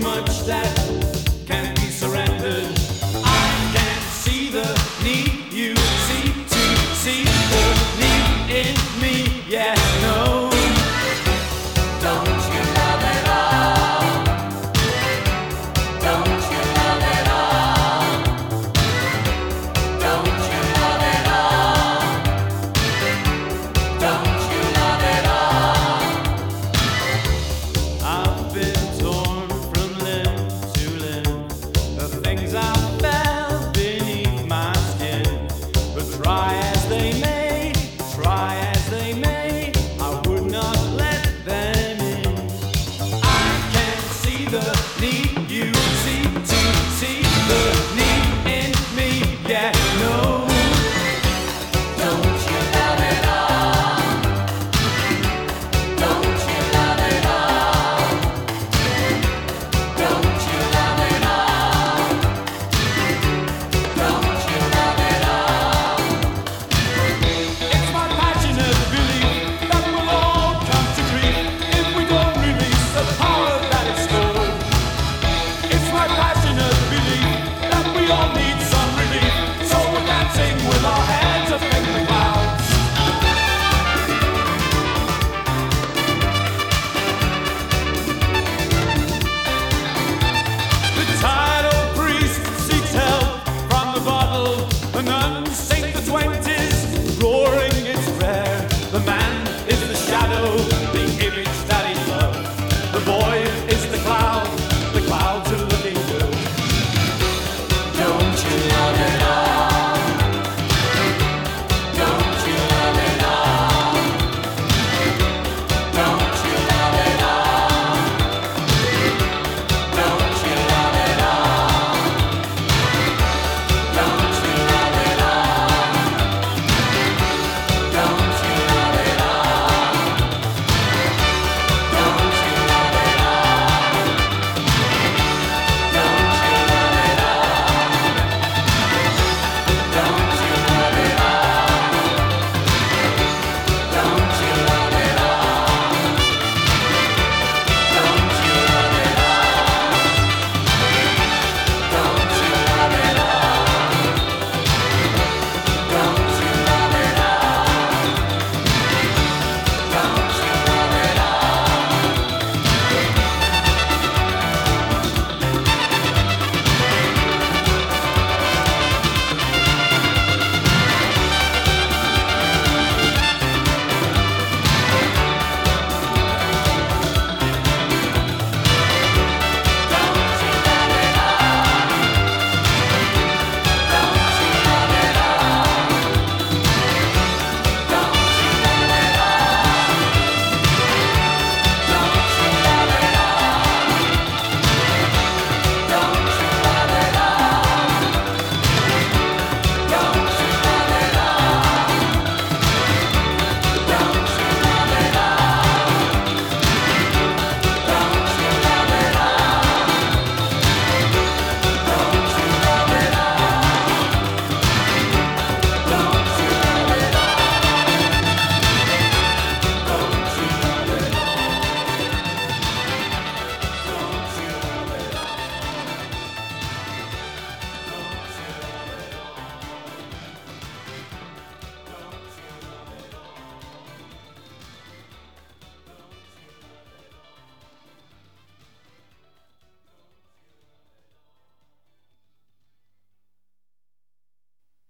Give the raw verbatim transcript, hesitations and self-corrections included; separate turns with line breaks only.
much that can't be surrendered. I can see the need you see to see the need in me. Yeah, no. Don't you love it all? Don't you love it all? Don't you love it all? Don't you love it all? I've been torn from limb to limb. The things I felt beneath my skin. But try as they may, try as they may, I would not let them in. I can see the need